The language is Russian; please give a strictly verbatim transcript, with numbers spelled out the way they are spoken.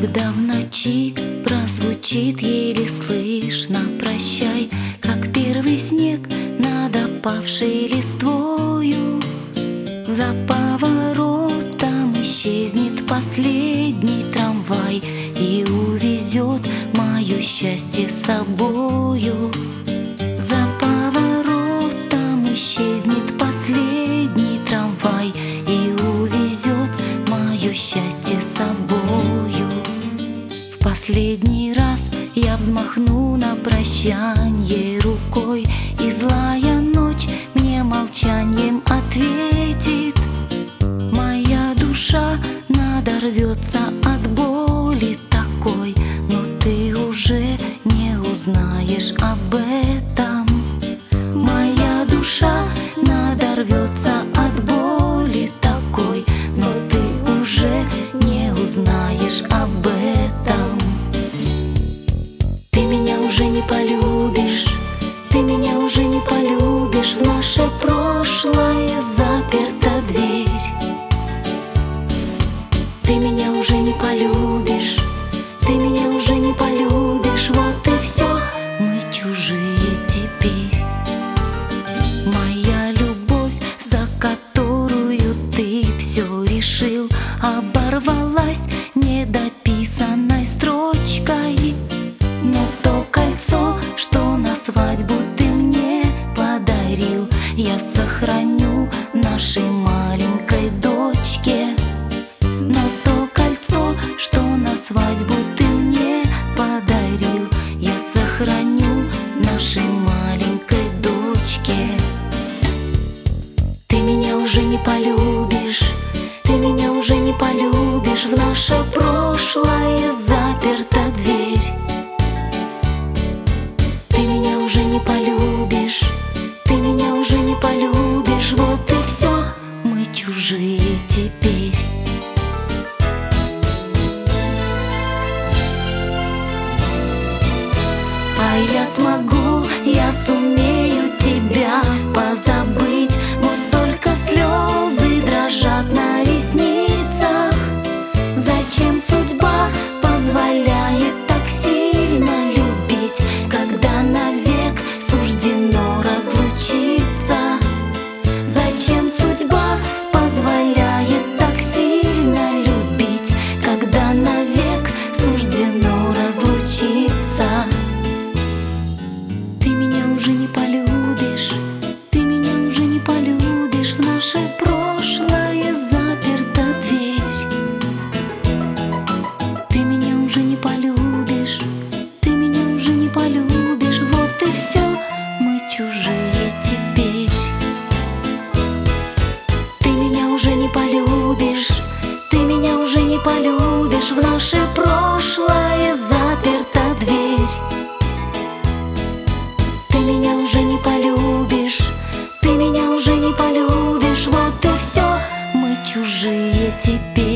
Когда в ночи прозвучит еле слышно прощай, как первый снег над опавшей листвою, за поворотом исчезнет последний трамвай и увезет мое счастье с собою. За поворотом исчезнет последний трамвай и увезет мое счастье с собою. В последний раз я взмахну на прощанье рукой, и злая ночь мне молчанием ответит. Моя душа надорвется от боли такой, но ты уже не узнаешь об этом. Моя душа надорвется от боли такой, но ты уже не узнаешь об этом. Ты меня уже не полюбишь, ты меня уже не полюбишь, в наше прошлое заперта дверь. Ты меня уже не полюбишь, ты меня уже не полюбишь, вот и все, мы чужие теперь. Моя любовь, за которую ты все решил, оборвалась недописанной строчкой. Но то кольцо, что на свадьбу ты мне подарил, я сохраню нашей маленькой дочке. Но то кольцо, что на свадьбу ты мне подарил, я сохраню нашей маленькой дочке. Ты меня уже не полюбишь, ты меня уже не полюбишь, в наше прошлое заперта дверь. Ты меня уже не полюбишь, ты меня уже не полюбишь, вот и все, мы чужие теперь. А я смогу, я сумею тебя позабыть, вот только слезы дрожат на ресницах. Зачем судьба позволяет так сильно любить, когда навек суждено разлучиться? Зачем судьба позволяет так сильно любить, когда навек суждено разлучиться? Ты меня уже не полюбишь, ты меня уже не полюбишь, в наше прошлое заперта дверь. Ты меня уже не полюбишь, ты меня уже не полюбишь, вот и все, мы чужие теперь. Ты меня уже не полюбишь, ты меня уже не полюбишь, в наше прошлое заперта дверь. Ты меня уже не полюбишь, ты меня уже не полюбишь, вот и все, мы чужие теперь.